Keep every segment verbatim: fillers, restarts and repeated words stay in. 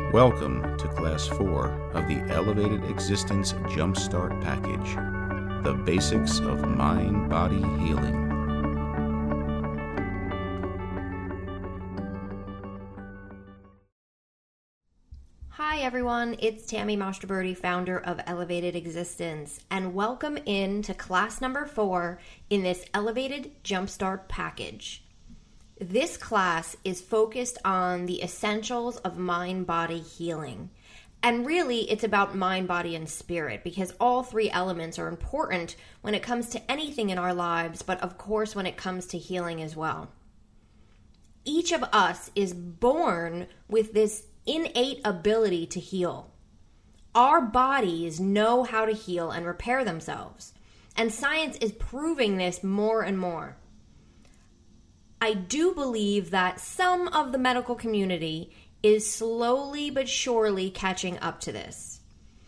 Welcome to Class four of the Elevated Existence Jumpstart Package, the basics of mind-body healing. Hi everyone, it's Tammy Mastroberti, founder of Elevated Existence, and welcome in to class number four in this Elevated Jumpstart Package. This class is focused on the essentials of mind-body healing. And really, it's about mind, body, and spirit because all three elements are important when it comes to anything in our lives, but of course when it comes to healing as well. Each of us is born with this innate ability to heal. Our bodies know how to heal and repair themselves, and science is proving this more and more. I do believe that some of the medical community is slowly but surely catching up to this.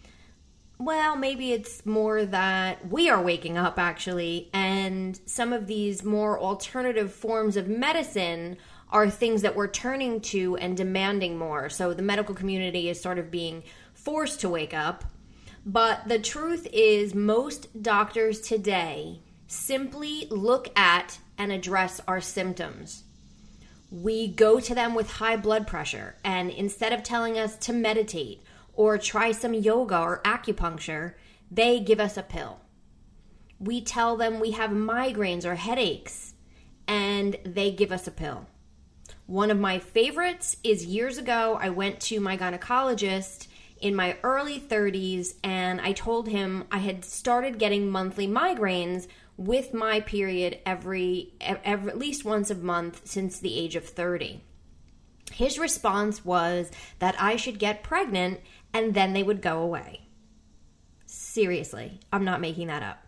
Well, maybe it's more that we are waking up, actually, and some of these more alternative forms of medicine are things that we're turning to and demanding more. So the medical community is sort of being forced to wake up. But the truth is, most doctors today simply look at and address our symptoms. We go to them with high blood pressure, and instead of telling us to meditate or try some yoga or acupuncture, they give us a pill. We tell them we have migraines or headaches, and they give us a pill. One of my favorites is years ago, I went to my gynecologist in my early thirties, and I told him I had started getting monthly migraines with my period every, every at least once a month since the age of thirty. His response was that I should get pregnant and then they would go away. Seriously, I'm not making that up.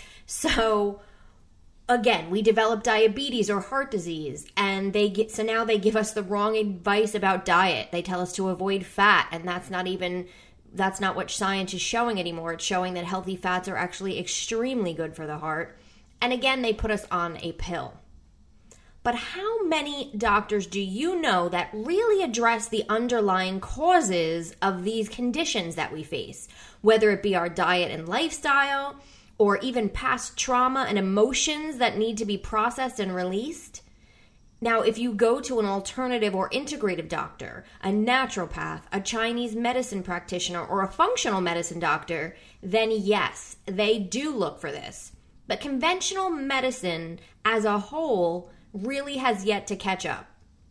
So again, we develop diabetes or heart disease, and they get so now they give us the wrong advice about diet. They tell us to avoid fat, and that's not even that's not what science is showing anymore. It's showing that healthy fats are actually extremely good for the heart. And again, they put us on a pill. But how many doctors do you know that really address the underlying causes of these conditions that we face, whether it be our diet and lifestyle, or even past trauma and emotions that need to be processed and released? Now, if you go to an alternative or integrative doctor, a naturopath, a Chinese medicine practitioner, or a functional medicine doctor, then yes, they do look for this. But conventional medicine as a whole really has yet to catch up.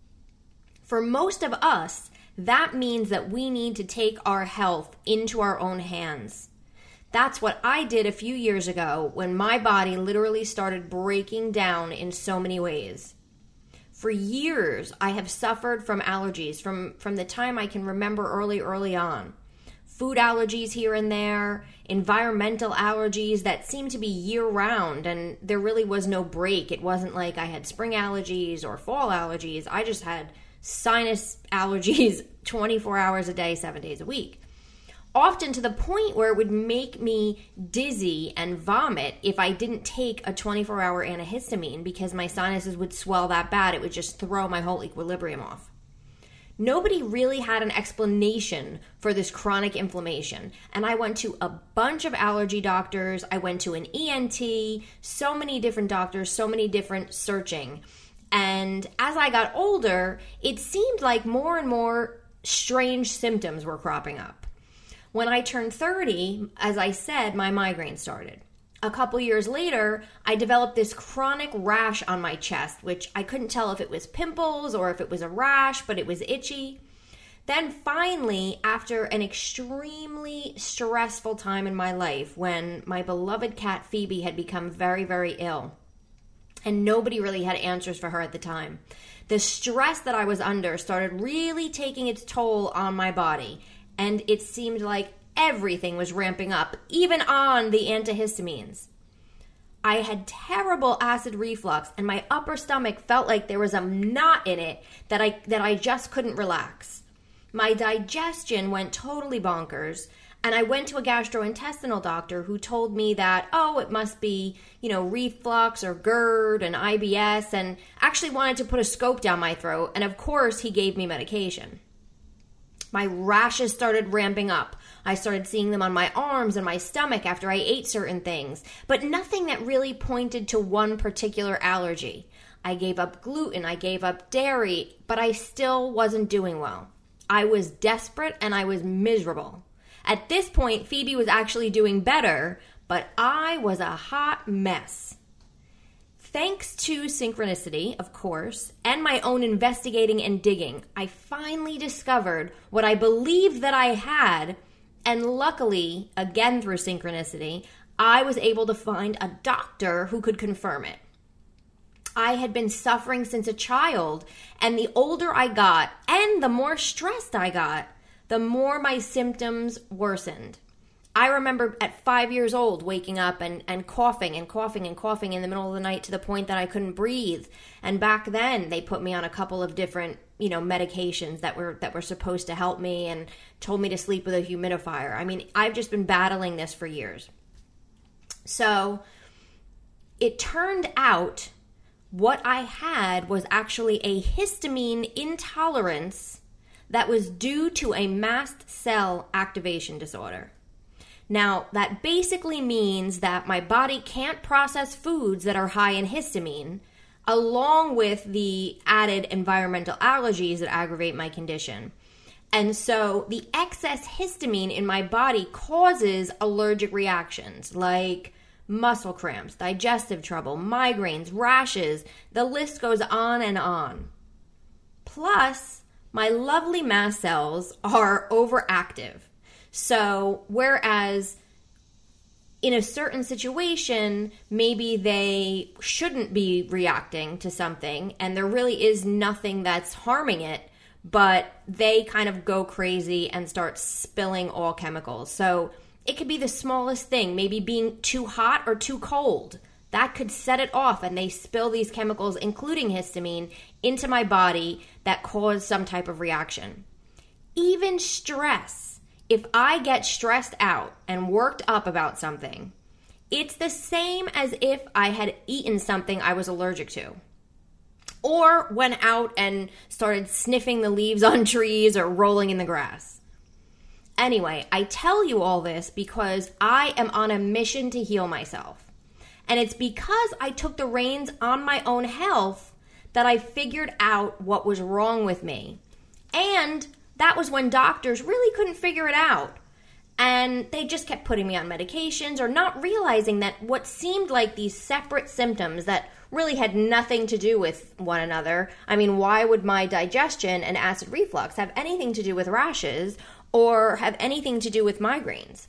For most of us, that means that we need to take our health into our own hands. That's what I did a few years ago when my body literally started breaking down in so many ways. For years, I have suffered from allergies from, from the time I can remember early, early on. Food allergies here and there, environmental allergies that seemed to be year-round, and there really was no break. It wasn't like I had spring allergies or fall allergies. I just had sinus allergies twenty-four hours a day, seven days a week. Often to the point where it would make me dizzy and vomit if I didn't take a twenty-four hour antihistamine because my sinuses would swell that bad. It would just throw my whole equilibrium off. Nobody really had an explanation for this chronic inflammation. And I went to a bunch of allergy doctors. I went to an E N T, so many different doctors, so many different searching. And as I got older, it seemed like more and more strange symptoms were cropping up. When I turned thirty, as I said, my migraine started. A couple years later, I developed this chronic rash on my chest, which I couldn't tell if it was pimples or if it was a rash, but it was itchy. Then finally, after an extremely stressful time in my life when my beloved cat Phoebe had become very, very ill, and nobody really had answers for her at the time, the stress that I was under started really taking its toll on my body. And it seemed like everything was ramping up, even on the antihistamines. I had terrible acid reflux, and my upper stomach felt like there was a knot in it that I that I just couldn't relax. My digestion went totally bonkers, and I went to a gastrointestinal doctor who told me that, oh, it must be, you know, reflux or GERD and I B S, and actually wanted to put a scope down my throat, and of course he gave me medication. My rashes started ramping up. I started seeing them on my arms and my stomach after I ate certain things, but nothing that really pointed to one particular allergy. I gave up gluten, I gave up dairy, but I still wasn't doing well. I was desperate and I was miserable. At this point, Phoebe was actually doing better, but I was a hot mess. Thanks to synchronicity, of course, and my own investigating and digging, I finally discovered what I believed that I had, and luckily, again through synchronicity, I was able to find a doctor who could confirm it. I had been suffering since a child, and the older I got, and the more stressed I got, the more my symptoms worsened. I remember at five years old waking up and, and coughing and coughing and coughing in the middle of the night to the point that I couldn't breathe. And back then they put me on a couple of different, you know, medications that were that were supposed to help me and told me to sleep with a humidifier. I mean, I've just been battling this for years. So it turned out what I had was actually a histamine intolerance that was due to a mast cell activation disorder. Now, that basically means that my body can't process foods that are high in histamine, along with the added environmental allergies that aggravate my condition. And so the excess histamine in my body causes allergic reactions like muscle cramps, digestive trouble, migraines, rashes. The list goes on and on. Plus, my lovely mast cells are overactive. So whereas in a certain situation, maybe they shouldn't be reacting to something and there really is nothing that's harming it, but they kind of go crazy and start spilling all chemicals. So it could be the smallest thing, maybe being too hot or too cold. That could set it off and they spill these chemicals, including histamine, into my body that cause some type of reaction. Even stress. If I get stressed out and worked up about something, it's the same as if I had eaten something I was allergic to. Or went out and started sniffing the leaves on trees or rolling in the grass. Anyway, I tell you all this because I am on a mission to heal myself. And it's because I took the reins on my own health that I figured out what was wrong with me. And that was when doctors really couldn't figure it out. And they just kept putting me on medications or not realizing that what seemed like these separate symptoms that really had nothing to do with one another. I mean, why would my digestion and acid reflux have anything to do with rashes or have anything to do with migraines?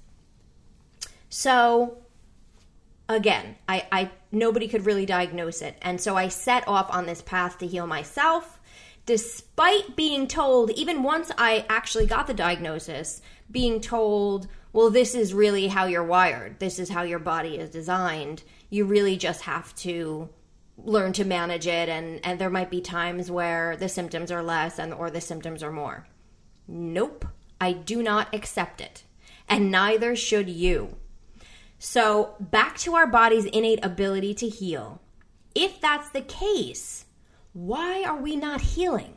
So, again, I, I nobody could really diagnose it. And so I set off on this path to heal myself. Despite being told, even once I actually got the diagnosis, being told, well, this is really how you're wired. This is how your body is designed. You really just have to learn to manage it, and, and there might be times where the symptoms are less and or the symptoms are more. Nope, I do not accept it, and neither should you. So back to our body's innate ability to heal. If that's the case, why are we not healing?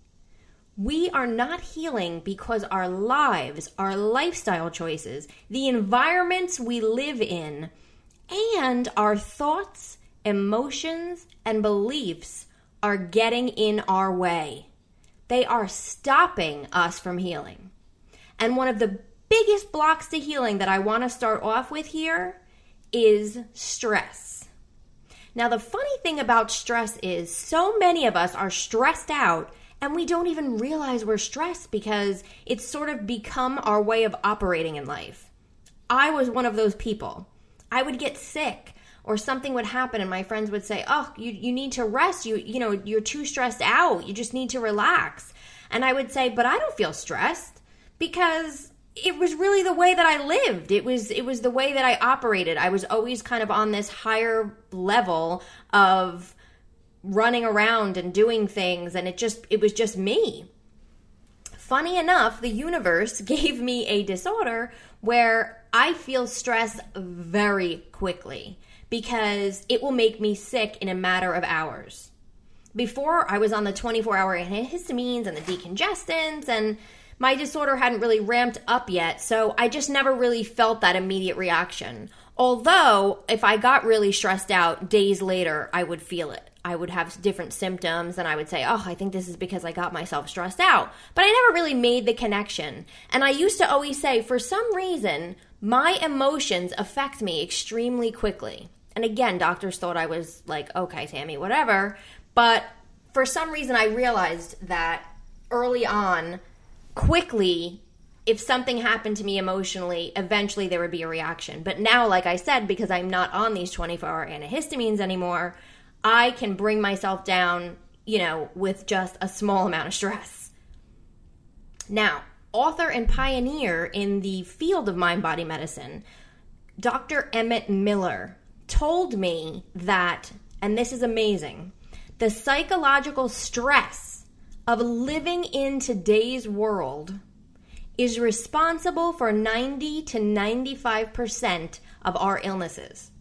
We are not healing because our lives, our lifestyle choices, the environments we live in, and our thoughts, emotions, and beliefs are getting in our way. They are stopping us from healing. And one of the biggest blocks to healing that I want to start off with here is stress. Now, the funny thing about stress is so many of us are stressed out and we don't even realize we're stressed because it's sort of become our way of operating in life. I was one of those people. I would get sick or something would happen and my friends would say, oh, you, you need to rest. You, you know, you're too stressed out. You just need to relax. And I would say, but I don't feel stressed because it was really the way that I lived. It was it was the way that I operated. I was always kind of on this higher level of running around and doing things, and it just it was just me. Funny enough, the universe gave me a disorder where I feel stress very quickly because it will make me sick in a matter of hours. Before, I was on the twenty-four hour antihistamines and the decongestants, and my disorder hadn't really ramped up yet, so I just never really felt that immediate reaction. Although, if I got really stressed out, days later, I would feel it. I would have different symptoms, and I would say, oh, I think this is because I got myself stressed out. But I never really made the connection. And I used to always say, for some reason, my emotions affect me extremely quickly. And again, doctors thought I was like, okay, Tammy, whatever. But for some reason, I realized that early on, quickly, if something happened to me emotionally, eventually there would be a reaction. But now, like I said, because I'm not on these twenty-four hour antihistamines anymore, I can bring myself down, you know, with just a small amount of stress. Now, author and pioneer in the field of mind-body medicine, Doctor Emmett Miller, told me that, and this is amazing, the psychological stress of living in today's world is responsible for ninety to ninety-five percent of our illnesses.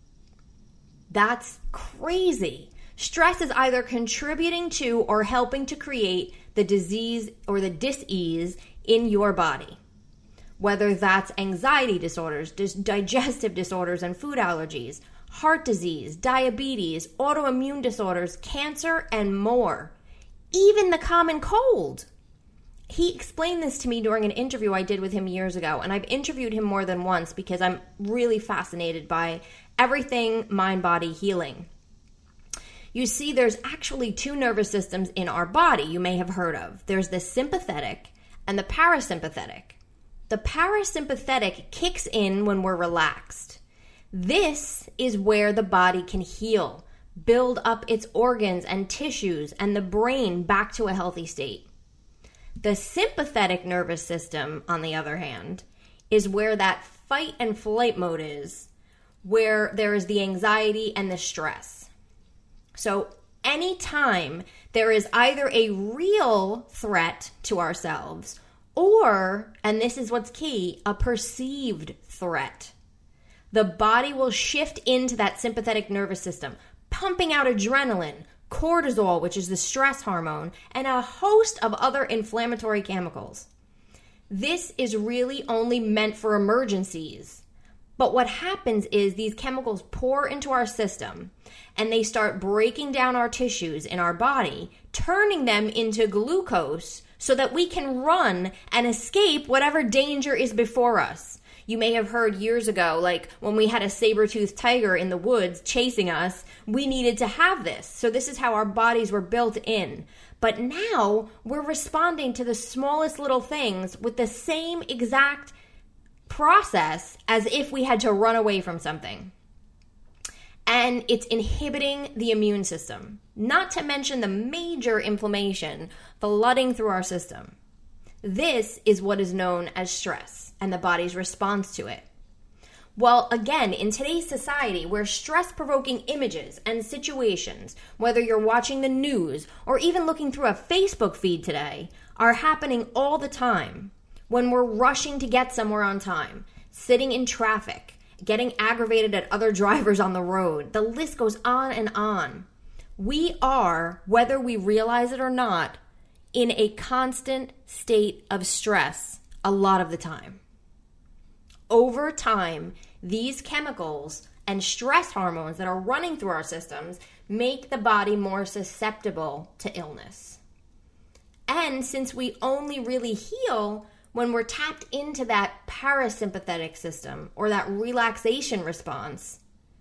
That's crazy. Stress is either contributing to or helping to create the disease or the dis-ease in your body. Whether that's anxiety disorders, dis- digestive disorders and food allergies, heart disease, diabetes, autoimmune disorders, cancer, and more. Even the common cold. He explained this to me during an interview I did with him years ago, and I've interviewed him more than once because I'm really fascinated by everything mind-body healing. You see, there's actually two nervous systems in our body you may have heard of. There's the sympathetic and the parasympathetic. The parasympathetic kicks in when we're relaxed. This is where the body can heal, build up its organs and tissues and the brain back to a healthy state. The sympathetic nervous system, on the other hand, is where that fight and flight mode is, where there is the anxiety and the stress. So anytime there is either a real threat to ourselves or, and this is what's key, a perceived threat, the body will shift into that sympathetic nervous system, pumping out adrenaline, cortisol, which is the stress hormone, and a host of other inflammatory chemicals. This is really only meant for emergencies. But what happens is these chemicals pour into our system and they start breaking down our tissues in our body, turning them into glucose so that we can run and escape whatever danger is before us. You may have heard years ago, like when we had a saber-toothed tiger in the woods chasing us, we needed to have this. So this is how our bodies were built in. But now we're responding to the smallest little things with the same exact process as if we had to run away from something. And it's inhibiting the immune system, not to mention the major inflammation flooding through our system. This is what is known as stress and the body's response to it. Well, again, in today's society where stress-provoking images and situations, whether you're watching the news or even looking through a Facebook feed today, are happening all the time, when we're rushing to get somewhere on time, sitting in traffic, getting aggravated at other drivers on the road, the list goes on and on. We are, whether we realize it or not, in a constant state of stress a lot of the time. Over time, these chemicals and stress hormones that are running through our systems make the body more susceptible to illness. And since we only really heal when we're tapped into that parasympathetic system or that relaxation response,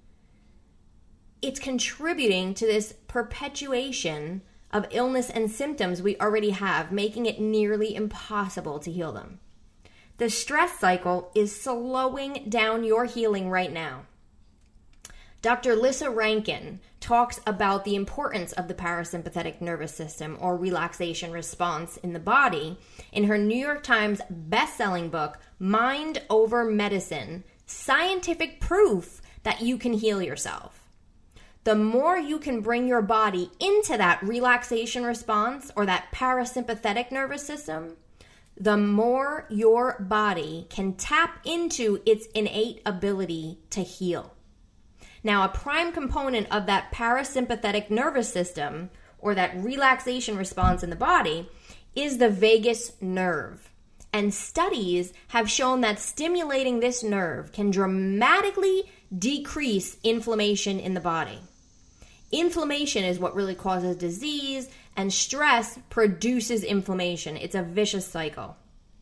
it's contributing to this perpetuation of illness and symptoms we already have, making it nearly impossible to heal them. The stress cycle is slowing down your healing right now. Doctor Lissa Rankin talks about the importance of the parasympathetic nervous system or relaxation response in the body in her New York Times best-selling book, Mind Over Medicine, Scientific Proof That You Can Heal Yourself. The more you can bring your body into that relaxation response or that parasympathetic nervous system, the more your body can tap into its innate ability to heal. Now, a prime component of that parasympathetic nervous system or that relaxation response in the body is the vagus nerve. And studies have shown that stimulating this nerve can dramatically decrease inflammation in the body. Inflammation is what really causes disease, and stress produces inflammation. It's a vicious cycle.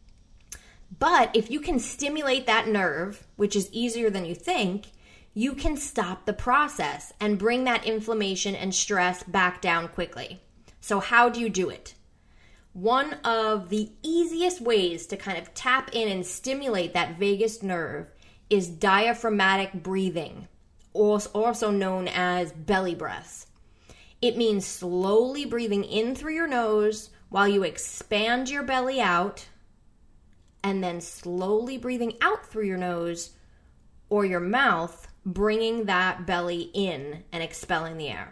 But if you can stimulate that nerve, which is easier than you think, you can stop the process and bring that inflammation and stress back down quickly. So how do you do it? One of the easiest ways to kind of tap in and stimulate that vagus nerve is diaphragmatic breathing, also known as belly breaths. It means slowly breathing in through your nose while you expand your belly out, and then slowly breathing out through your nose or your mouth, bringing that belly in and expelling the air.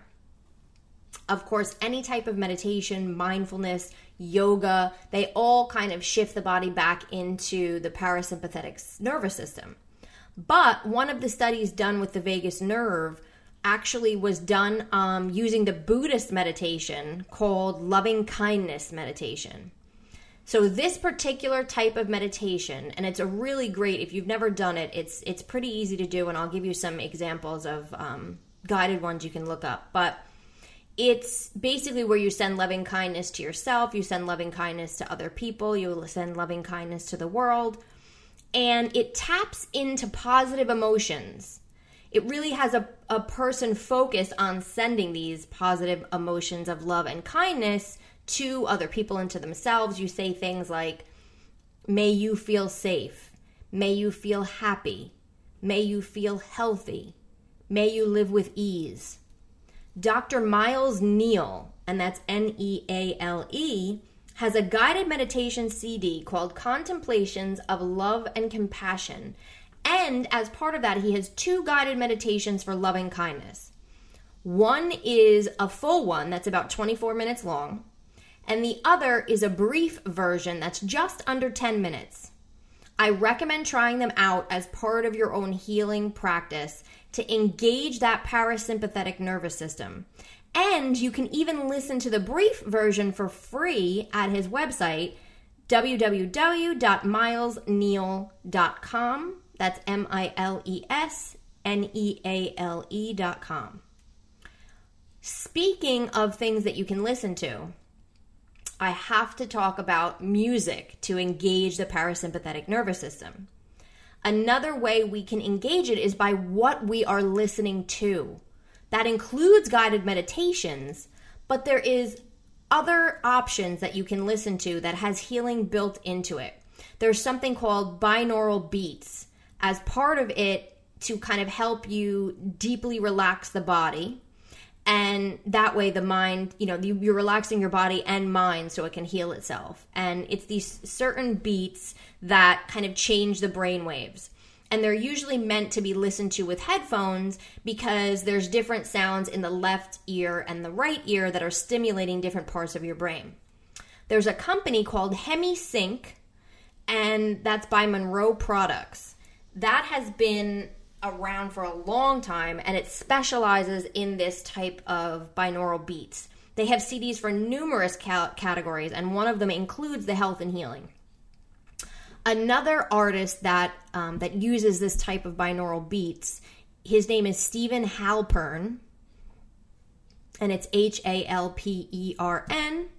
Of course, any type of meditation, mindfulness, yoga, they all kind of shift the body back into the parasympathetic nervous system. But one of the studies done with the vagus nerve actually was done um, using the Buddhist meditation called loving kindness meditation. So this particular type of meditation, and it's a really great, if you've never done it, it's it's pretty easy to do, and I'll give you some examples of um, guided ones you can look up. But it's basically where you send loving kindness to yourself, you send loving kindness to other people, you send loving kindness to the world, and it taps into positive emotions. It really has a, a person focused on sending these positive emotions of love and kindness to other people and to themselves. You say things like, may you feel safe, may you feel happy, may you feel healthy, may you live with ease. Doctor Miles Neale, and that's N E A L E, has a guided meditation C D called Contemplations of Love and Compassion. And as part of that, he has two guided meditations for loving kindness. One is a full one that's about twenty-four minutes long, and the other is a brief version that's just under ten minutes. I recommend trying them out as part of your own healing practice to engage that parasympathetic nervous system. And you can even listen to the brief version for free at his website, w w w dot miles neale dot com. That's M I L E S N E A L E dot com. Speaking of things that you can listen to, I have to talk about music to engage the parasympathetic nervous system. Another way we can engage it is by what we are listening to. That includes guided meditations, but there is other options that you can listen to that has healing built into it. There's something called binaural beats as part of it to kind of help you deeply relax the body. And that way the mind, you know, you're relaxing your body and mind so it can heal itself. And it's these certain beats that kind of change the brain waves. And they're usually meant to be listened to with headphones because there's different sounds in the left ear and the right ear that are stimulating different parts of your brain. There's a company called HemiSync, and that's by Monroe Products. That has been around for a long time, and it specializes in this type of binaural beats. They have C Ds for numerous ca- categories, and one of them includes the health and healing. Another artist that um, that uses this type of binaural beats, his name is Stephen Halpern, and it's H A L P E R N.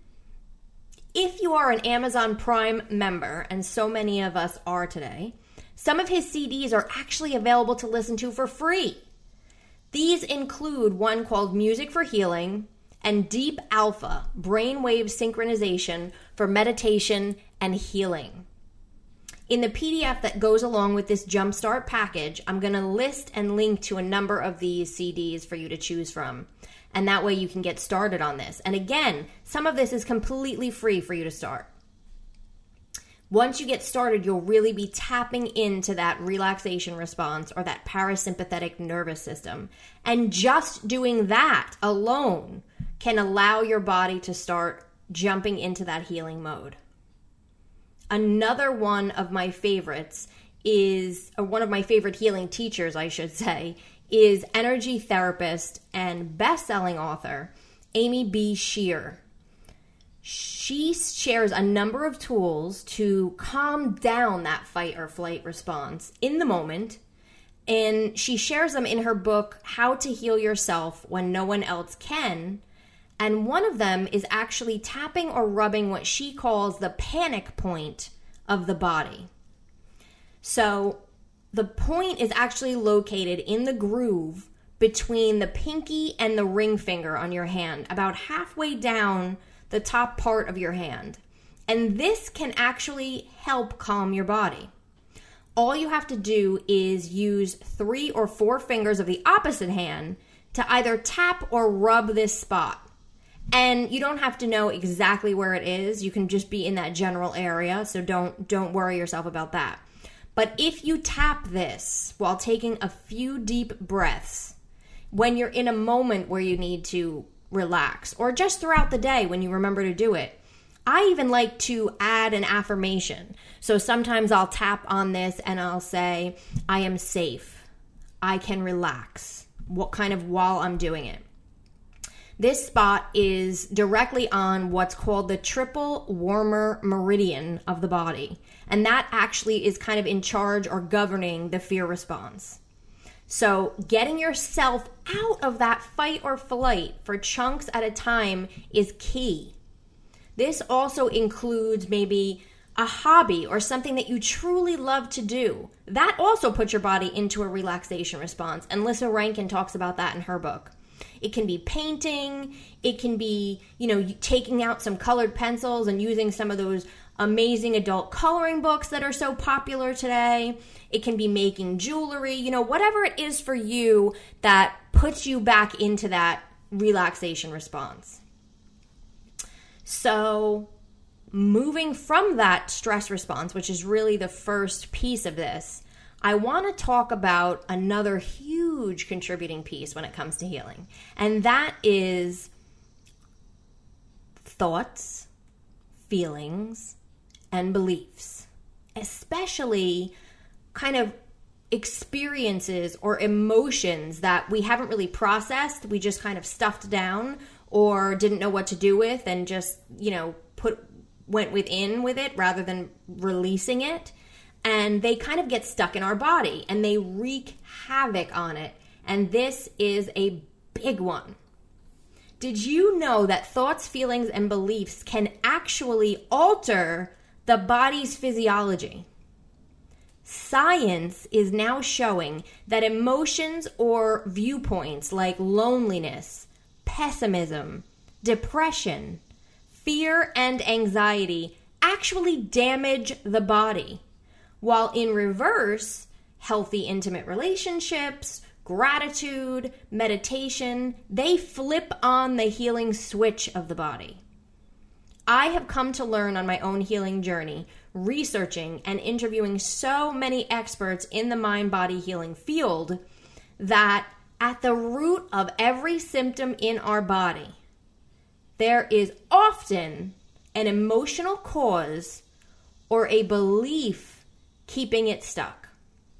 If you are an Amazon Prime member, and so many of us are today, some of his C Ds are actually available to listen to for free. These include one called Music for Healing and Deep Alpha, Brainwave Synchronization for Meditation and Healing. In the P D F that goes along with this Jumpstart package, I'm going to list and link to a number of these C Ds for you to choose from. And that way you can get started on this. And again, some of this is completely free for you to start. Once you get started, you'll really be tapping into that relaxation response or that parasympathetic nervous system. And just doing that alone can allow your body to start jumping into that healing mode. Another one of my favorites is, or one of my favorite healing teachers, I should say, is energy therapist and best-selling author Amy B. Shear. She shares a number of tools to calm down that fight or flight response in the moment. And she shares them in her book, How to Heal Yourself When No One Else Can. And one of them is actually tapping or rubbing what she calls the panic point of the body. So the point is actually located in the groove between the pinky and the ring finger on your hand, about halfway down the top part of your hand. And this can actually help calm your body. All you have to do is use three or four fingers of the opposite hand to either tap or rub this spot. And you don't have to know exactly where it is. You can just be in that general area, so don't don't worry yourself about that. But if you tap this while taking a few deep breaths, when you're in a moment where you need to relax, or just throughout the day when you remember to do it, I even like to add an affirmation. So sometimes I'll tap on this and I'll say, I am safe. I can relax. What kind of while I'm doing it. This spot is directly on what's called the triple warmer meridian of the body. And that actually is kind of in charge or governing the fear response. So getting yourself out of that fight or flight for chunks at a time is key. This also includes maybe a hobby or something that you truly love to do. That also puts your body into a relaxation response. And Lissa Rankin talks about that in her book. It can be painting. It can be, you know, taking out some colored pencils and using some of those amazing adult coloring books that are so popular today. It can be making jewelry, you know, whatever it is for you that puts you back into that relaxation response. So moving from that stress response, which is really the first piece of this, I want to talk about another huge contributing piece when it comes to healing. And that is thoughts, feelings, and beliefs, especially kind of experiences or emotions that we haven't really processed, we just kind of stuffed down or didn't know what to do with and just, you know, put went within with it rather than releasing it. And they kind of get stuck in our body and they wreak havoc on it. And this is a big one. Did you know that thoughts, feelings, and beliefs can actually alter the body's physiology? Science is now showing that emotions or viewpoints like loneliness, pessimism, depression, fear, and anxiety actually damage the body. While in reverse, healthy intimate relationships, gratitude, meditation, they flip on the healing switch of the body. I have come to learn on my own healing journey, researching and interviewing so many experts in the mind-body healing field, that at the root of every symptom in our body, there is often an emotional cause or a belief keeping it stuck.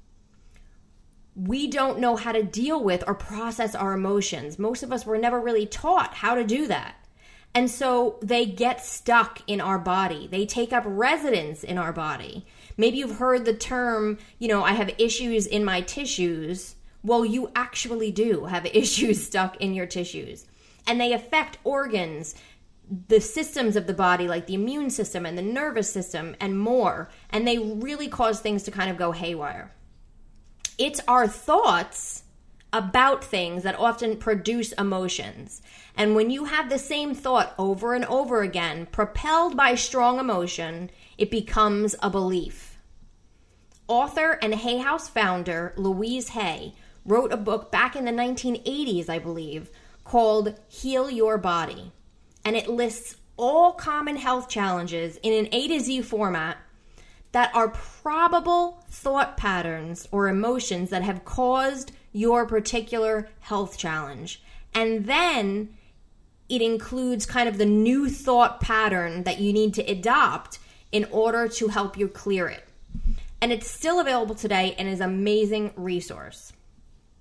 We don't know how to deal with or process our emotions. Most of us were never really taught how to do that. And so they get stuck in our body. They take up residence in our body. Maybe you've heard the term, you know, I have issues in my tissues. Well, you actually do have issues stuck in your tissues. And they affect organs, the systems of the body, like the immune system and the nervous system and more. And they really cause things to kind of go haywire. It's our thoughts about things that often produce emotions. And when you have the same thought over and over again, propelled by strong emotion, it becomes a belief. Author and Hay House founder Louise Hay wrote a book back in the nineteen eighties, I believe, called Heal Your Body. And it lists all common health challenges in an A to Z format that are probable thought patterns or emotions that have caused your particular health challenge. And then it includes kind of the new thought pattern that you need to adopt in order to help you clear it. And it's still available today and is an amazing resource.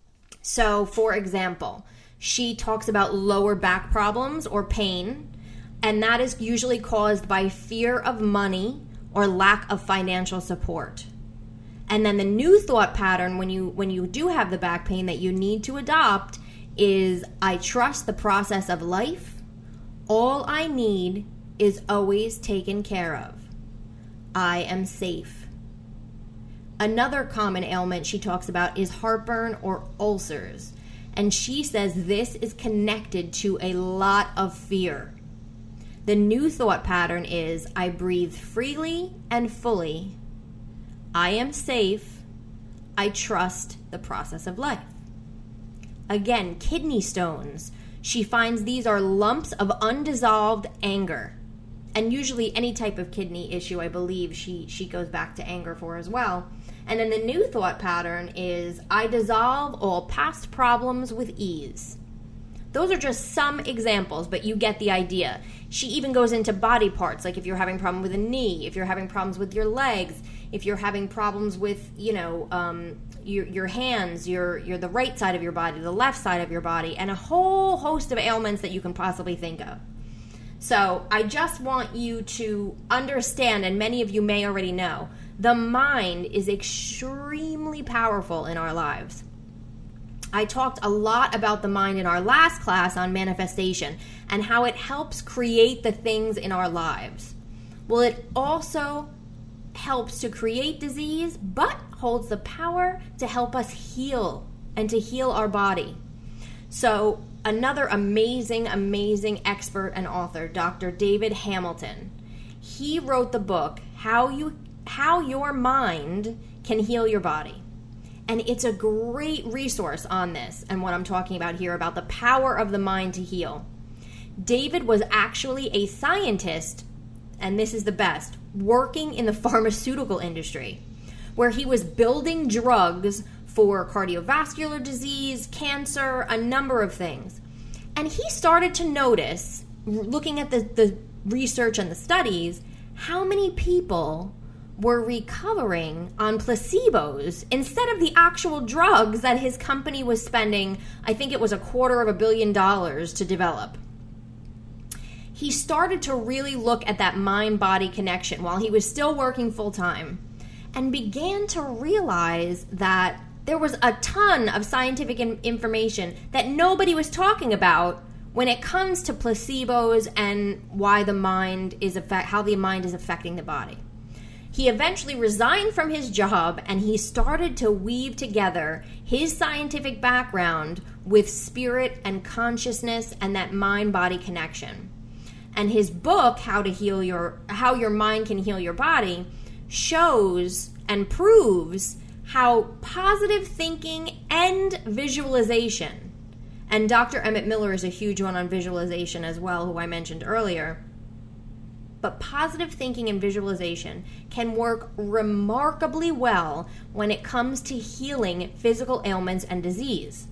So, for example, she talks about lower back problems or pain, And that is usually caused by fear of money or lack of financial support. And then the new thought pattern when you when you do have the back pain that you need to adopt is, I trust the process of life. All I need is always taken care of. I am safe. Another common ailment she talks about is heartburn or ulcers. And she says this is connected to a lot of fear. The new thought pattern is, I breathe freely and fully. I am safe. I trust the process of life. Again, kidney stones. She finds these are lumps of undissolved anger. And usually any type of kidney issue, I believe, she, she goes back to anger for as well. And then the new thought pattern is, I dissolve all past problems with ease. Those are just some examples, but you get the idea. She even goes into body parts, like if you're having a problem with a knee, if you're having problems with your legs, if you're having problems with, you know, um, your, your hands, your, your the right side of your body, the left side of your body, and a whole host of ailments that you can possibly think of. So I just want you to understand, and many of you may already know, the mind is extremely powerful in our lives. I talked a lot about the mind in our last class on manifestation and how it helps create the things in our lives. Well, it also helps to create disease, but holds the power to help us heal and to heal our body. So another amazing, amazing expert and author, Doctor David Hamilton, he wrote the book, How You How Your Mind Can Heal Your Body. And it's a great resource on this and what I'm talking about here about the power of the mind to heal. David was actually a scientist, and this is the best, working in the pharmaceutical industry, where he was building drugs for cardiovascular disease, cancer, a number of things. And he started to notice, looking at the, the research and the studies, how many people were recovering on placebos instead of the actual drugs that his company was spending, I think it was a quarter of a billion dollars to develop. He started to really look at that mind-body connection while he was still working full-time and began to realize that there was a ton of scientific in- information that nobody was talking about when it comes to placebos and why the mind is affect- how the mind is affecting the body. He eventually resigned from his job and he started to weave together his scientific background with spirit and consciousness and that mind-body connection. And his book, How to Heal Your How Your Mind Can Heal Your Body, shows and proves how positive thinking and visualization, and Doctor Emmett Miller is a huge one on visualization as well, who I mentioned earlier, but positive thinking and visualization can work remarkably well when it comes to healing physical ailments and disease.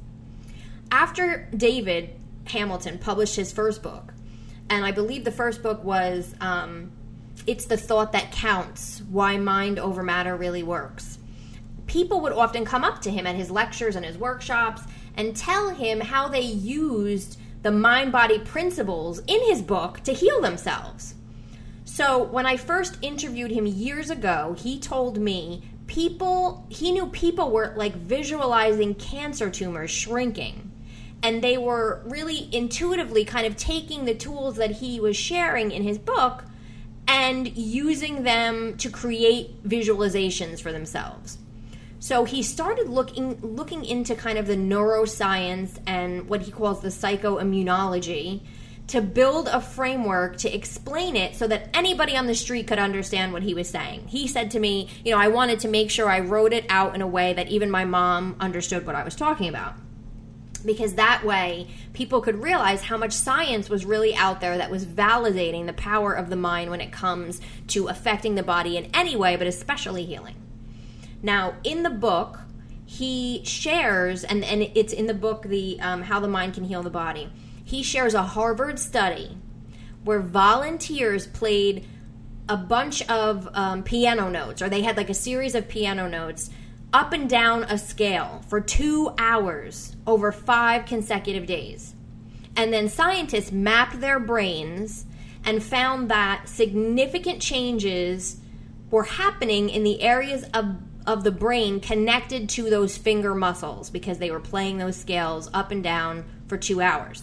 After David Hamilton published his first book, and I believe the first book was um, It's the Thought That Counts, Why Mind Over Matter Really Works, people would often come up to him at his lectures and his workshops and tell him how they used the mind-body principles in his book to heal themselves. So when I first interviewed him years ago, he told me people, he knew people were like visualizing cancer tumors shrinking. And they were really intuitively kind of taking the tools that he was sharing in his book and using them to create visualizations for themselves. So he started looking looking into kind of the neuroscience and what he calls the psychoimmunology to build a framework to explain it so that anybody on the street could understand what he was saying. He said to me, you know, I wanted to make sure I wrote it out in a way that even my mom understood what I was talking about. Because that way, people could realize how much science was really out there that was validating the power of the mind when it comes to affecting the body in any way, but especially healing. Now, in the book, he shares, and, and it's in the book, the um, How the Mind Can Heal the Body, he shares a Harvard study where volunteers played a bunch of um, piano notes, or they had like a series of piano notes up and down a scale for two hours over five consecutive days. And then scientists mapped their brains and found that significant changes were happening in the areas of, of the brain connected to those finger muscles because they were playing those scales up and down for two hours.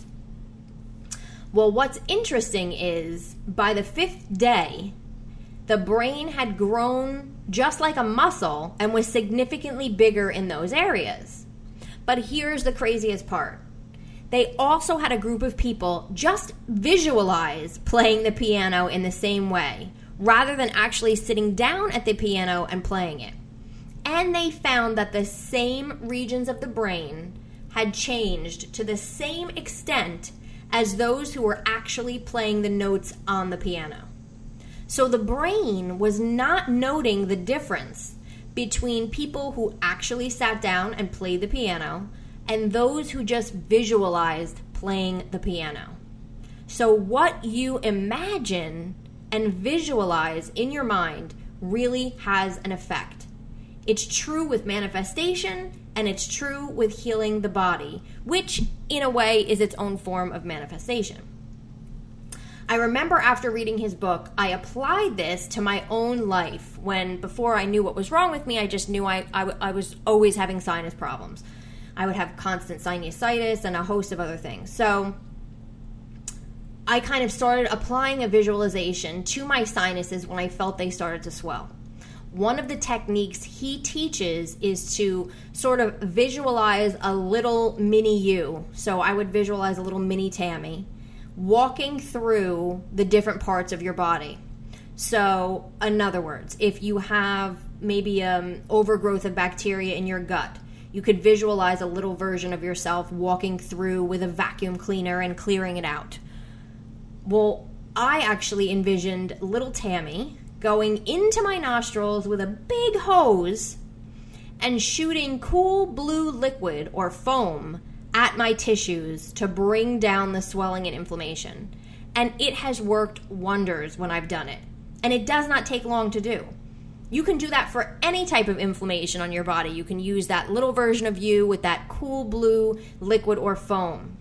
Well, what's interesting is by the fifth day, the brain had grown just like a muscle and was significantly bigger in those areas. But here's the craziest part. They also had a group of people just visualize playing the piano in the same way, rather than actually sitting down at the piano and playing it. And they found that the same regions of the brain had changed to the same extent as those who were actually playing the notes on the piano. So the brain was not noting the difference between people who actually sat down and played the piano and those who just visualized playing the piano. So what you imagine and visualize in your mind really has an effect. It's true with manifestation, and it's true with healing the body, which in a way is its own form of manifestation. I remember after reading his book, I applied this to my own life when, before I knew what was wrong with me, I just knew I, I, I was always having sinus problems. I would have constant sinusitis and a host of other things. So I kind of started applying a visualization to my sinuses when I felt they started to swell. One of the techniques he teaches is to sort of visualize a little mini you. So I would visualize a little mini Tammy walking through the different parts of your body. So, in other words, if you have maybe um, overgrowth of bacteria in your gut, you could visualize a little version of yourself walking through with a vacuum cleaner and clearing it out. Well, I actually envisioned little Tammy going into my nostrils with a big hose and shooting cool blue liquid or foam at my tissues to bring down the swelling and inflammation. And it has worked wonders when I've done it. And it does not take long to do. You can do that for any type of inflammation on your body. You can use that little version of you with that cool blue liquid or foam.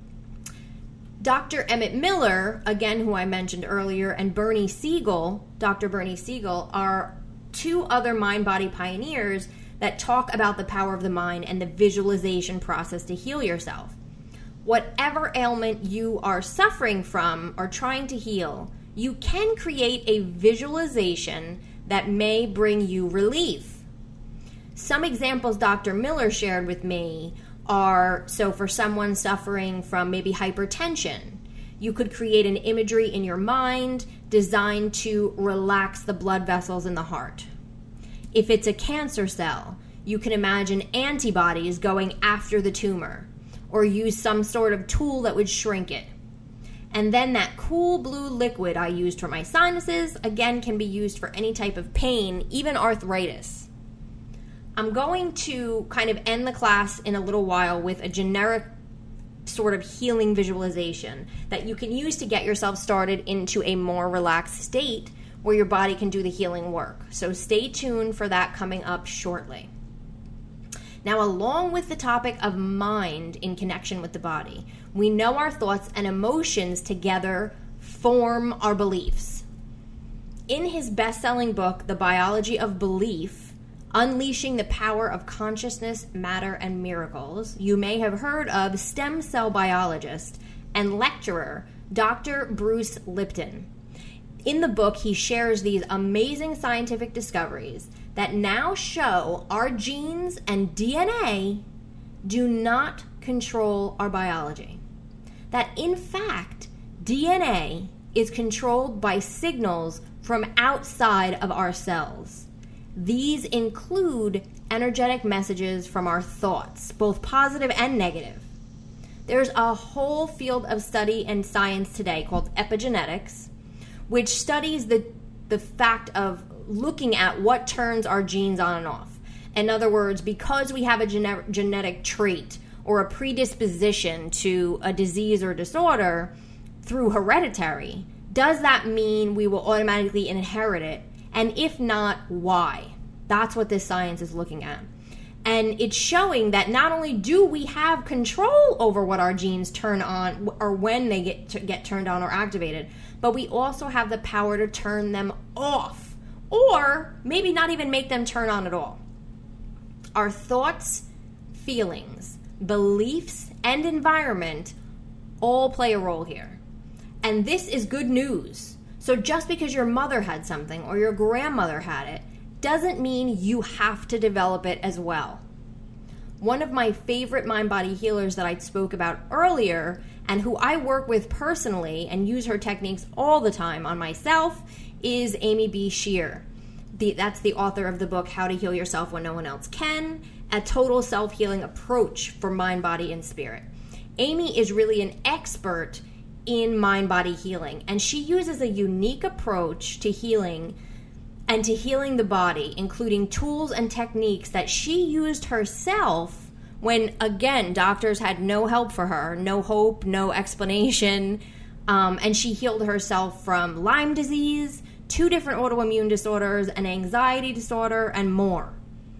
Doctor Emmett Miller, again, who I mentioned earlier, and Bernie Siegel, Doctor Bernie Siegel, are two other mind-body pioneers that talk about the power of the mind and the visualization process to heal yourself. Whatever ailment you are suffering from or trying to heal, you can create a visualization that may bring you relief. Some examples Doctor Miller shared with me are, so for someone suffering from maybe hypertension, you could create an imagery in your mind designed to relax the blood vessels in the heart. If it's a cancer cell, you can imagine antibodies going after the tumor, or use some sort of tool that would shrink it. And then that cool blue liquid I used for my sinuses, again, can be used for any type of pain, even arthritis. I'm going to kind of end the class in a little while with a generic sort of healing visualization that you can use to get yourself started into a more relaxed state where your body can do the healing work. So stay tuned for that coming up shortly. Now, along with the topic of mind in connection with the body, we know our thoughts and emotions together form our beliefs. In his best-selling book, The Biology of Belief, Unleashing the Power of Consciousness, Matter, and Miracles, you may have heard of stem cell biologist and lecturer Doctor Bruce Lipton. In the book, he shares these amazing scientific discoveries that now show our genes and D N A do not control our biology. That in fact, D N A is controlled by signals from outside of our cells. These include energetic messages from our thoughts, both positive and negative. There's a whole field of study and science today called epigenetics, which studies the, the fact of looking at what turns our genes on and off. In other words, because we have a gene- genetic trait or a predisposition to a disease or disorder through hereditary, does that mean we will automatically inherit it? And if not, why? That's what this science is looking at. And it's showing that not only do we have control over what our genes turn on or when they get to get turned on or activated, but we also have the power to turn them off, or maybe not even make them turn on at all. Our thoughts, feelings, beliefs, and environment all play a role here. And this is good news. So just because your mother had something or your grandmother had it doesn't mean you have to develop it as well. One of my favorite mind-body healers that I spoke about earlier, and who I work with personally and use her techniques all the time on myself, is Amy B. Shear. The, that's the author of the book, How to Heal Yourself When No One Else Can, a total self-healing approach for mind, body, and spirit. Amy is really an expert in mind-body healing, and she uses a unique approach to healing and to healing the body, including tools and techniques that she used herself when, again, doctors had no help for her, no hope, no explanation, um, and she healed herself from Lyme disease, two different autoimmune disorders, an anxiety disorder, and more.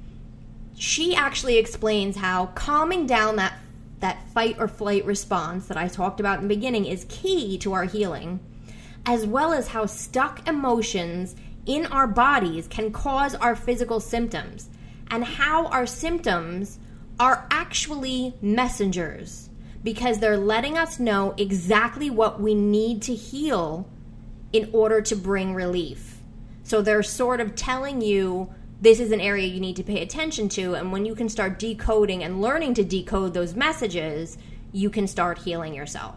She actually explains how calming down that that fight or flight response that I talked about in the beginning is key to our healing, as well as how stuck emotions in our bodies can cause our physical symptoms, and how our symptoms are actually messengers because they're letting us know exactly what we need to heal in order to bring relief. So they're sort of telling you this is an area you need to pay attention to, and when you can start decoding and learning to decode those messages, you can start healing yourself.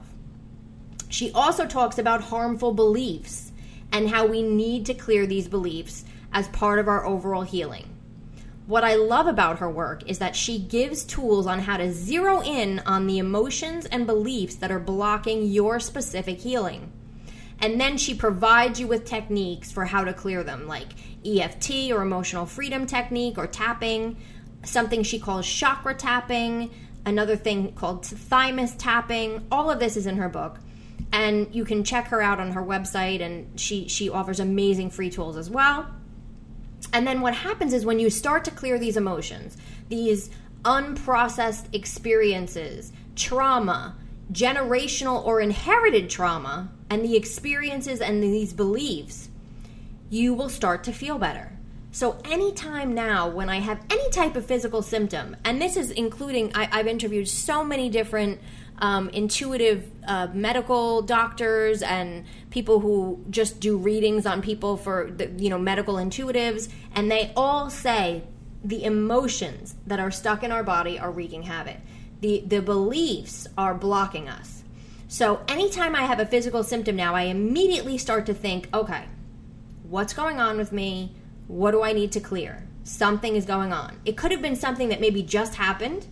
She also talks about harmful beliefs and how we need to clear these beliefs as part of our overall healing. What I love about her work is that she gives tools on how to zero in on the emotions and beliefs that are blocking your specific healing. And then she provides you with techniques for how to clear them, like E F T or emotional freedom technique or tapping, something she calls chakra tapping, another thing called thymus tapping. All of this is in her book. And you can check her out on her website, and she, she offers amazing free tools as well. And then what happens is when you start to clear these emotions, these unprocessed experiences, trauma, generational or inherited trauma, and the experiences and these beliefs, you will start to feel better. So anytime now when I have any type of physical symptom, and this is including, I, I've interviewed so many different um, intuitive uh, medical doctors and people who just do readings on people for, the, you know, medical intuitives, and they all say the emotions that are stuck in our body are wreaking havoc. The, the beliefs are blocking us. So anytime I have a physical symptom now, I immediately start to think, okay, what's going on with me? What do I need to clear? Something is going on. It could have been something that maybe just happened,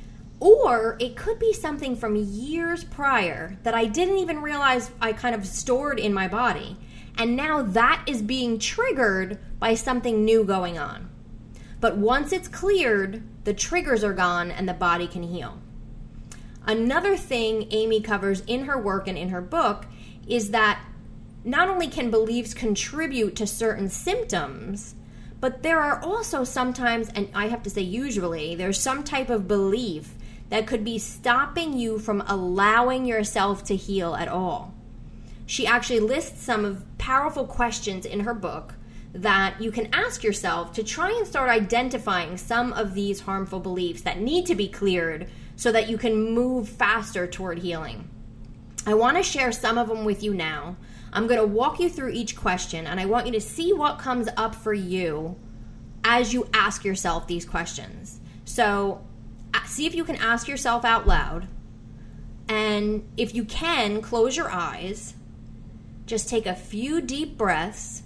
or it could be something from years prior that I didn't even realize I kind of stored in my body. And now that is being triggered by something new going on. But once it's cleared, the triggers are gone and the body can heal. Another thing Amy covers in her work and in her book is that not only can beliefs contribute to certain symptoms, but there are also sometimes, and I have to say usually, there's some type of belief that could be stopping you from allowing yourself to heal at all. She actually lists some of powerful questions in her book that you can ask yourself to try and start identifying some of these harmful beliefs that need to be cleared so that you can move faster toward healing. I want to share some of them with you now. I'm going to walk you through each question, and I want you to see what comes up for you as you ask yourself these questions. So see if you can ask yourself out loud, and if you can, close your eyes. Just take a few deep breaths,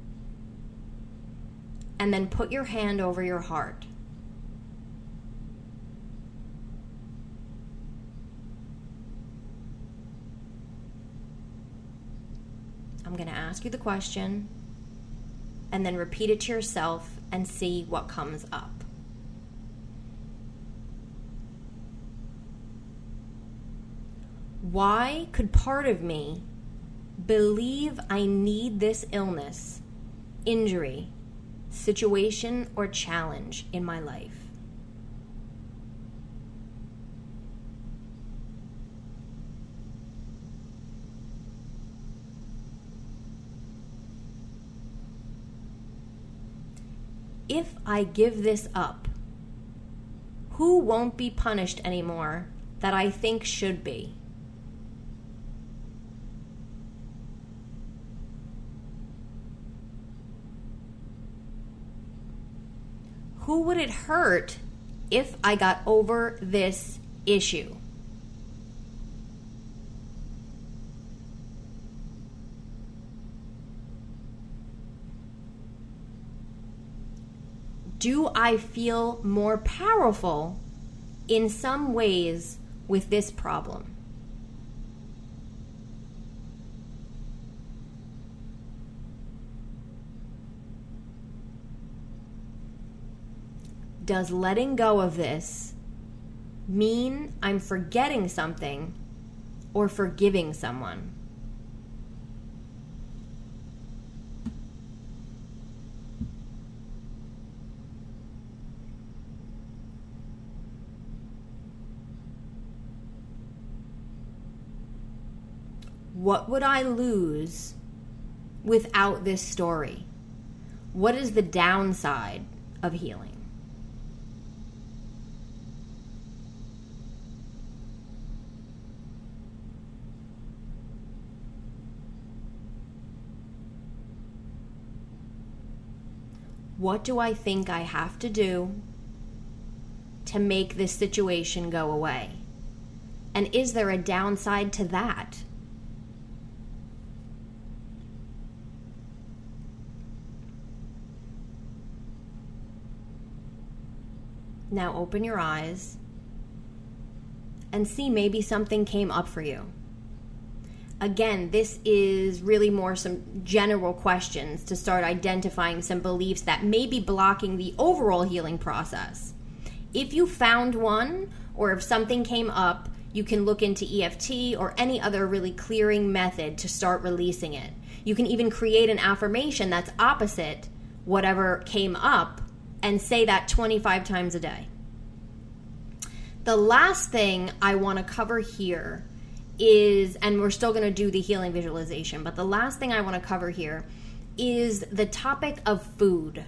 and then put your hand over your heart. I'm going to ask you the question, and then repeat it to yourself and see what comes up. Why could part of me believe I need this illness, injury, situation, or challenge in my life? if I give this up, who won't be punished anymore that I think should be? Who would it hurt if I got over this issue? Do I feel more powerful in some ways with this problem? Does letting go of this mean I'm forgetting something or forgiving someone? What would I lose without this story? What is the downside of healing? What do I think I have to do to make this situation go away? And is there a downside to that? Now open your eyes and see maybe something came up for you. Again, this is really more some general questions to start identifying some beliefs that may be blocking the overall healing process. If you found one, or if something came up, you can look into E F T or any other really clearing method to start releasing it. You can even create an affirmation that's opposite whatever came up and say that twenty-five times a day. The last thing I want to cover here is, and we're still going to do the healing visualization, but the last thing I want to cover here is the topic of food.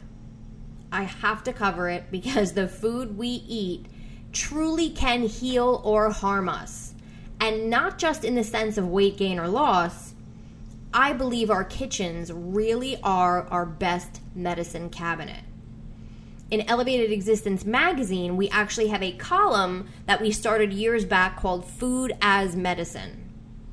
I have to cover it because the food we eat truly can heal or harm us. And not just in the sense of weight gain or loss. I believe our kitchens really are our best medicine cabinet. In Elevated Existence magazine, we actually have a column that we started years back called Food as Medicine.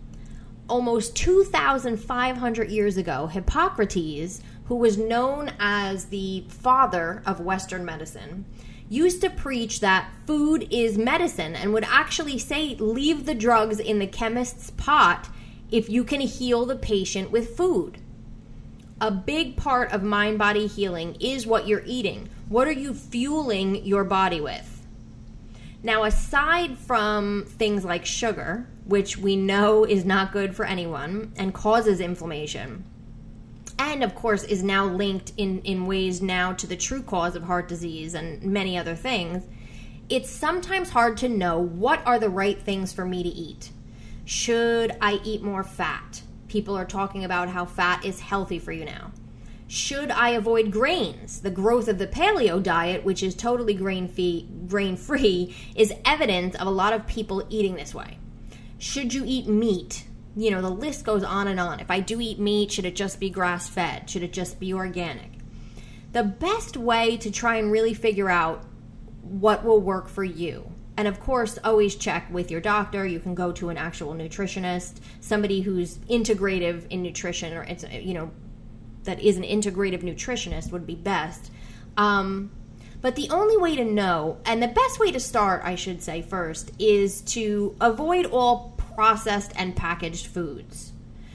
Almost two thousand five hundred years ago, Hippocrates, who was known as the father of Western medicine, used to preach that food is medicine and would actually say, leave the drugs in the chemist's pot if you can heal the patient with food. A big part of mind-body healing is what you're eating. What are you fueling your body with? Now, aside from things like sugar, which we know is not good for anyone and causes inflammation, and of course is now linked in, in ways now to the true cause of heart disease and many other things, it's sometimes hard to know what are the right things for me to eat. Should I eat more fat? People are talking about how fat is healthy for you now. Should I avoid grains? The growth of the paleo diet, which is totally grain-free, grain-free, is evidence of a lot of people eating this way. Should you eat meat? You know, the list goes on and on. If I do eat meat, should it just be grass-fed? Should it just be organic? The best way to try and really figure out what will work for you, and of course, always check with your doctor. You can go to an actual nutritionist, somebody who's integrative in nutrition, or it's, you know, that is an integrative nutritionist would be best. Um, but the only way to know, and the best way to start, I should say first, is to avoid all processed and packaged foods.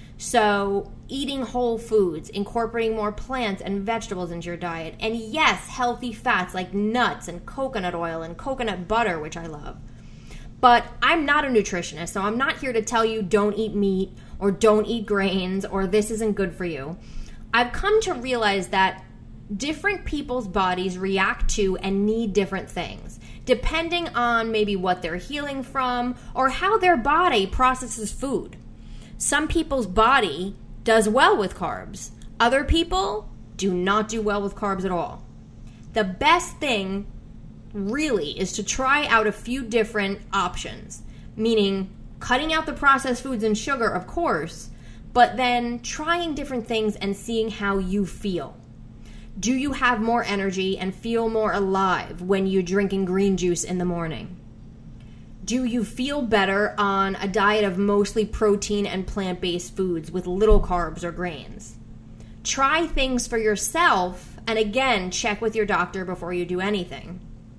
So eating whole foods, incorporating more plants and vegetables into your diet, and yes, healthy fats like nuts and coconut oil and coconut butter, which I love. But I'm not a nutritionist, so I'm not here to tell you don't eat meat or don't eat grains or this isn't good for you. I've come to realize that different people's bodies react to and need different things, depending on maybe what they're healing from or how their body processes food. Some people's body does well with carbs. Other people do not do well with carbs at all. the best thing really is to try out a few different options, meaning cutting out the processed foods and sugar, of course, but then trying different things and seeing how you feel. Do you have more energy and feel more alive when you're drinking green juice in the morning? Do you feel better on a diet of mostly protein and plant-based foods with little carbs or grains? Try things for yourself, and again, check with your doctor before you do anything.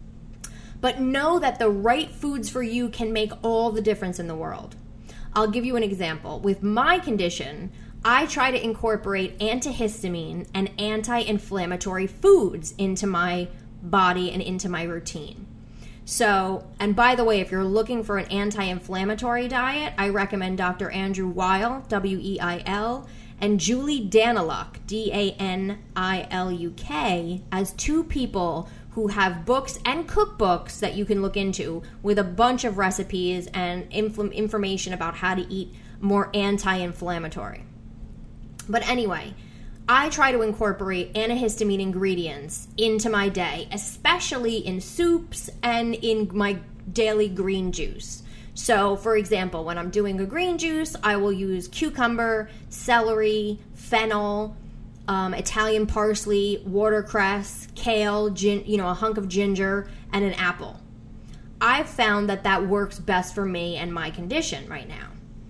But know that the right foods for you can make all the difference in the world. I'll give you an example. With my condition, I try to incorporate antihistamine and anti-inflammatory foods into my body and into my routine. So, and by the way, if you're looking for an anti-inflammatory diet, I recommend Doctor Andrew Weil, W E I L, and Julie Daniluk, D A N I L U K, as two people who have books and cookbooks that you can look into with a bunch of recipes and infl- information about how to eat more anti-inflammatory. But anyway, I try to incorporate antihistamine ingredients into my day, especially in soups and in my daily green juice. So, for example, when I'm doing a green juice, I will use cucumber, celery, fennel, um, Italian parsley, watercress, kale, gin, you know, a hunk of ginger, and an apple. I've found that that works best for me and my condition right now.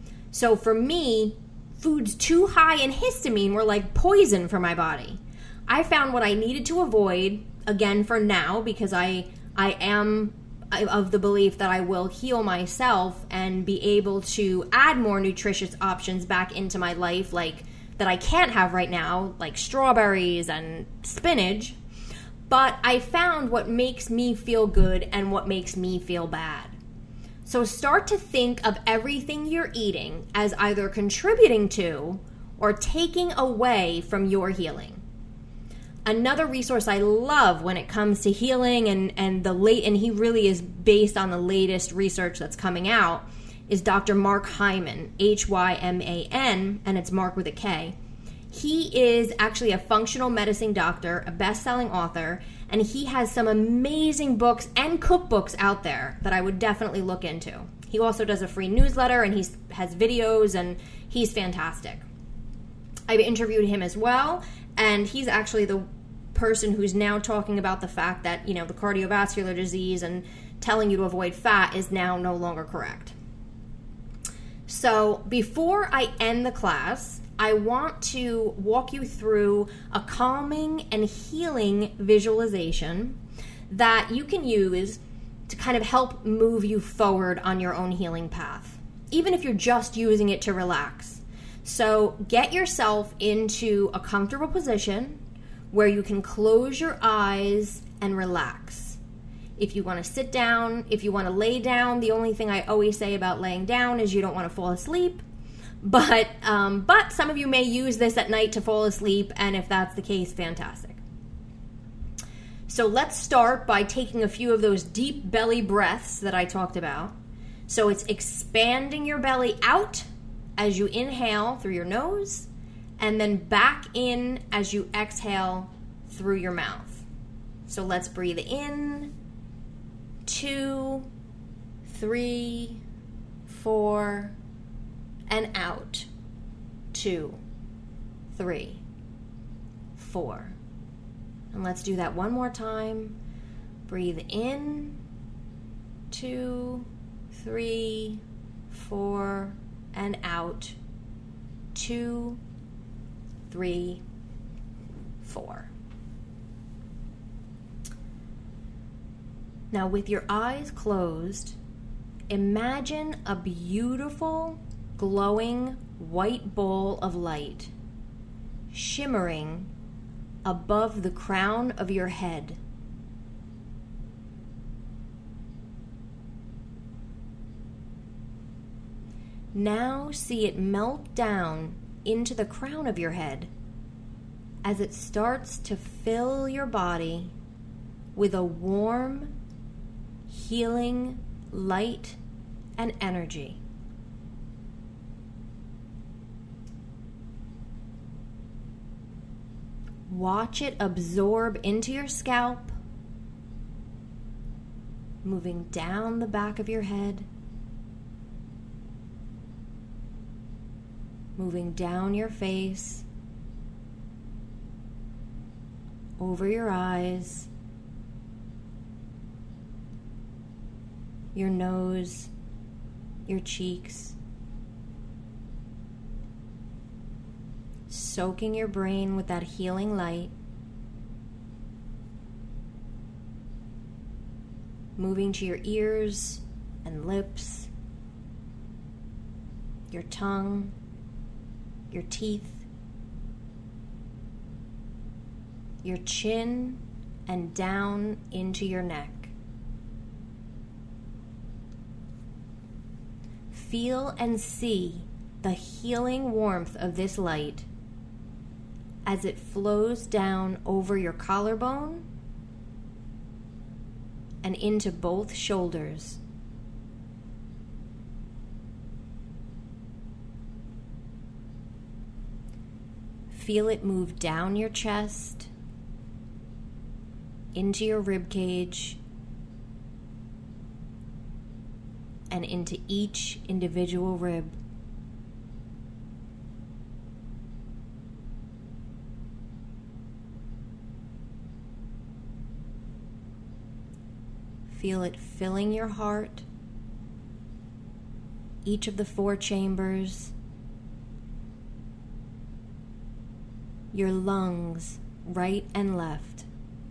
So for me, foods too high in histamine were like poison for my body. I found what I needed to avoid, again for now, because I I am of the belief that I will heal myself and be able to add more nutritious options back into my life, like that I can't have right now, like strawberries and spinach. But I found what makes me feel good and what makes me feel bad. So start to think of everything you're eating as either contributing to or taking away from your healing. Another resource I love when it comes to healing and, and the late, and he really is based on the latest research that's coming out, is Doctor Mark Hyman, H Y M A N, and it's Mark with a K. He is actually a functional medicine doctor, a best-selling author, and he has some amazing books and cookbooks out there that I would definitely look into. He also does a free newsletter, and he has videos, and he's fantastic. I've interviewed him as well, and he's actually the person who's now talking about the fact that, you know, the cardiovascular disease and telling you to avoid fat is now no longer correct. So before I end the class, I want to walk you through a calming and healing visualization that you can use to kind of help move you forward on your own healing path, even if you're just using it to relax. So get yourself into a comfortable position where you can close your eyes and relax. If you want to sit down, if you want to lay down, the only thing I always say about laying down is you don't want to fall asleep. But um, but some of you may use this at night to fall asleep, and if that's the case, fantastic. So let's start by taking a few of those deep belly breaths that I talked about. So it's expanding your belly out as you inhale through your nose, and then back in as you exhale through your mouth. So let's breathe in, two, three, four, and out, two, three, four. And let's do that one more time. Breathe in, two, three, four, and out, two, three, four. Now with your eyes closed, imagine a beautiful, glowing white ball of light shimmering above the crown of your head. Now see it melt down into the crown of your head as it starts to fill your body with a warm, healing light and energy. Watch it absorb into your scalp moving down the back of your head, moving down your face, over your eyes, your nose, your cheeks, soaking your brain with that healing light, moving to your ears and lips, your tongue, your teeth, your chin, and down into your neck. Feel and see the healing warmth of this light as it flows down over your collarbone and into both shoulders. Feel it move down your chest, into your rib cage, and into each individual rib. Feel it filling your heart, each of the four chambers, your lungs, right and left.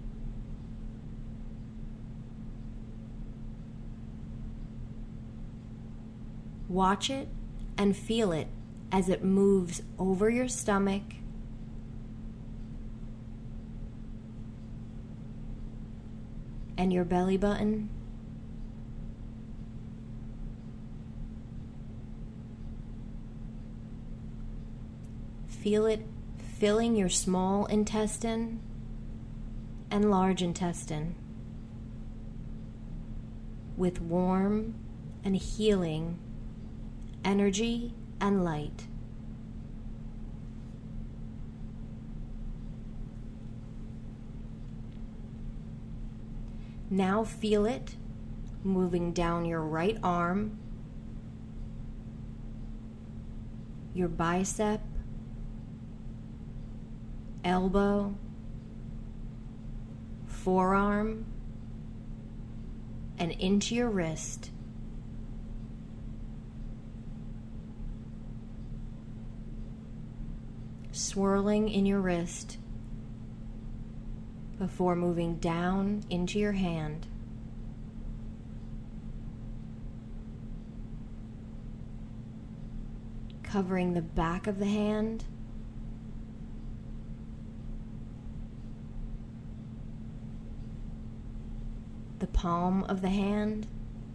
Watch it and feel it as it moves over your stomach, and your belly button, feel it filling your small intestine and large intestine with warm and healing energy and light. Now feel it moving down your right arm, your bicep, elbow, forearm, and into your wrist. Swirling in your wrist before moving down into your hand. Covering the back of the hand, the palm of the hand,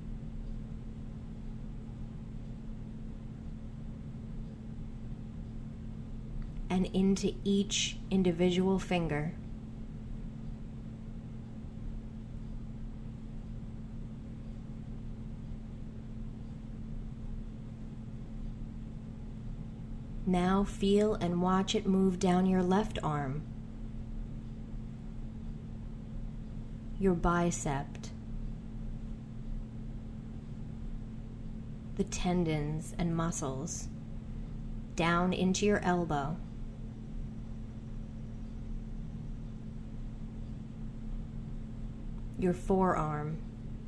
and into each individual finger. Now feel and watch it move down your left arm, your bicep, the tendons and muscles, down into your elbow, your forearm,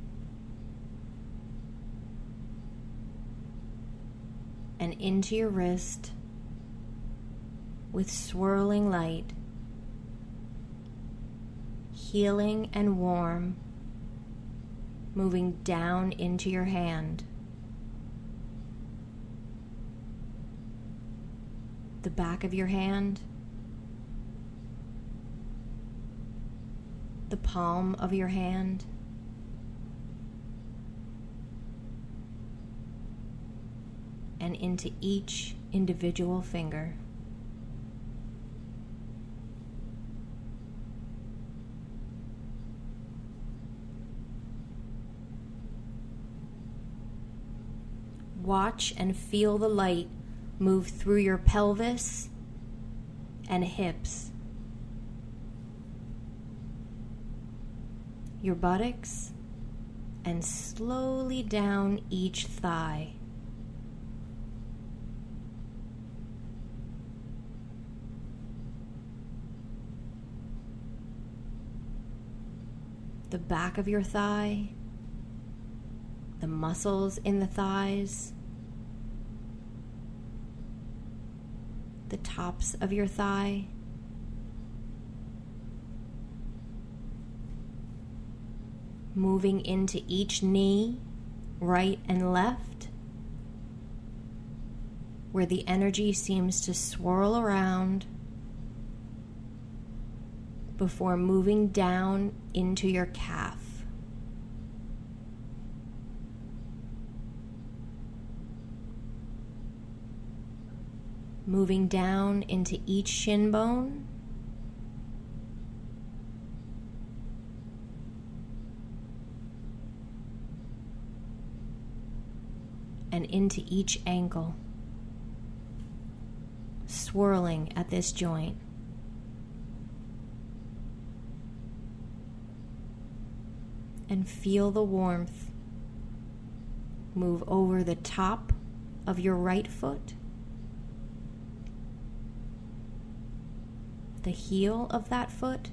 and into your wrist with swirling light, healing and warm, moving down into your hand, the back of your hand, the palm of your hand, and into each individual finger. Watch and feel the light move through your pelvis and hips, your buttocks and slowly down each thigh. The back of your thigh, the muscles in the thighs, the tops of your thigh, moving into each knee, right and left, where the energy seems to swirl around before moving down into your calf. Moving down into each shin bone, and into each ankle, swirling at this joint. And feel the warmth move over the top of your right foot, the heel of that foot,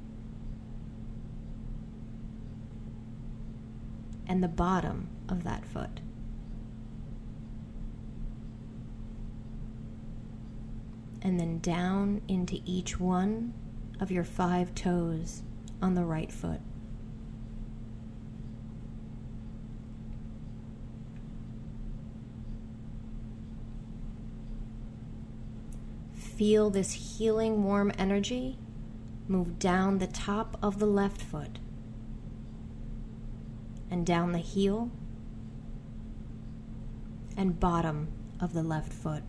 and the bottom of that foot. And then down into each one of your five toes on the right foot. Feel this healing, warm energy move down the top of the left foot and down the heel and bottom of the left foot.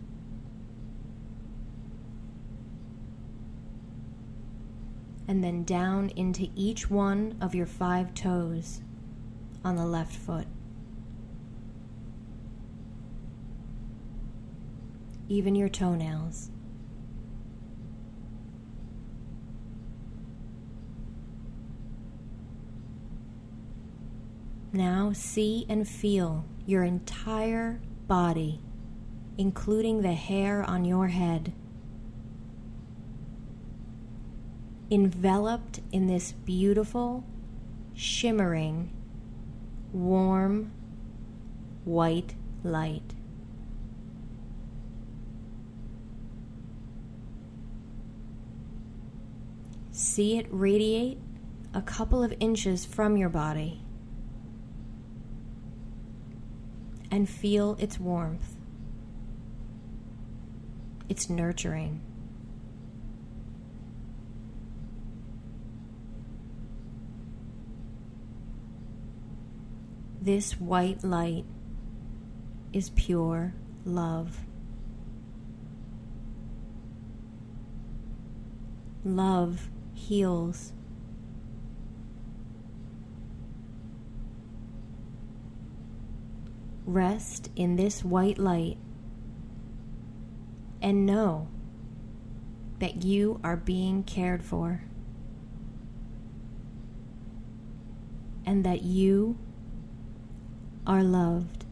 And then down into each one of your five toes on the left foot. Even your toenails. Now see and feel your entire body, including the hair on your head, enveloped in this beautiful, shimmering, warm, white light. See it radiate a couple of inches from your body and feel its warmth. It's nurturing. This white light is pure love. Love heals. Rest in this white light and know that you are being cared for and that you are loved.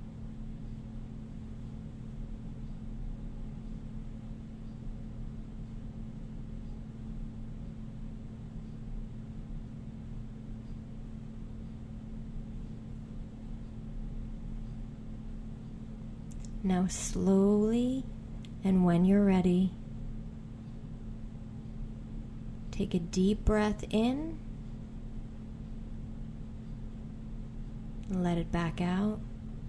Now slowly, and when you're ready, take a deep breath in, let it back out,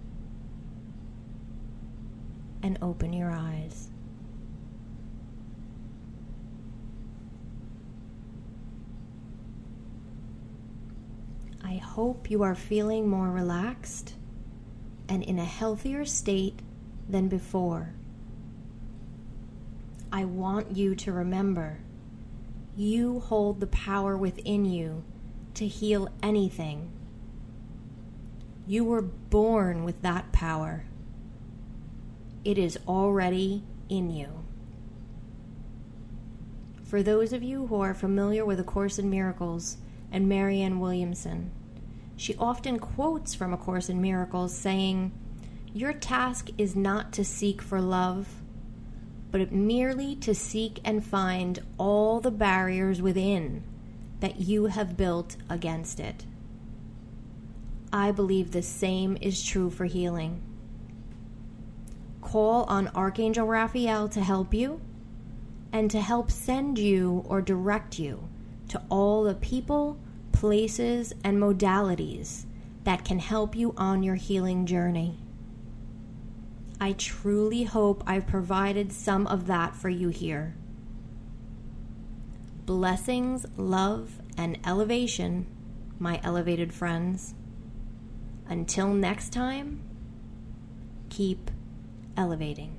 and open your eyes. I hope you are feeling more relaxed and in a healthier state than before. I want you to remember, you hold the power within you to heal anything. You were born with that power. It is already in you. For those of you who are familiar with A Course in Miracles and Marianne Williamson, she often quotes from A Course in Miracles saying, "Your task is not to seek for love, but merely to seek and find all the barriers within that you have built against it." I believe the same is true for healing. Call on Archangel Raphael to help you and to help send you or direct you to all the people, places, and modalities that can help you on your healing journey. I truly hope I've provided some of that for you here. Blessings, love, and elevation, my elevated friends. Until next time, keep elevating.